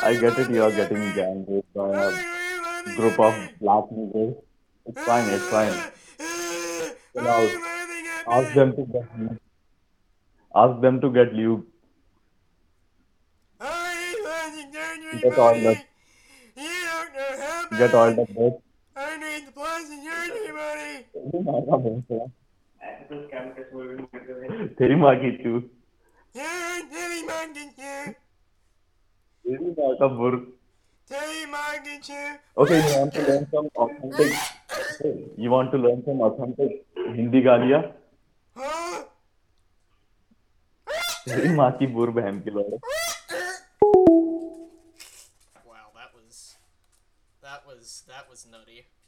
I get it. You are getting gang raped by a group of black niggas. It's fine. It's fine. Chill Why are out. you laughing at Ask me? them to get lube. Ask them to get lube. I ain't laughing at Get oiled up. anybody. You don't know how Get oiled bad up, bitch. I need the plus in anybody. तेरी माँ का भैंसा तेरी माँ की चूत Yeah, Teddy Monkey here. तेरी माँ का बुर. Teddy Monkey here. Okay, you want to learn some authentic. Okay, you want to learn some authentic Hindi गालियाँ. Huh? तेरी माँ की बुर बहन की लौड़े. Wow, that was nutty.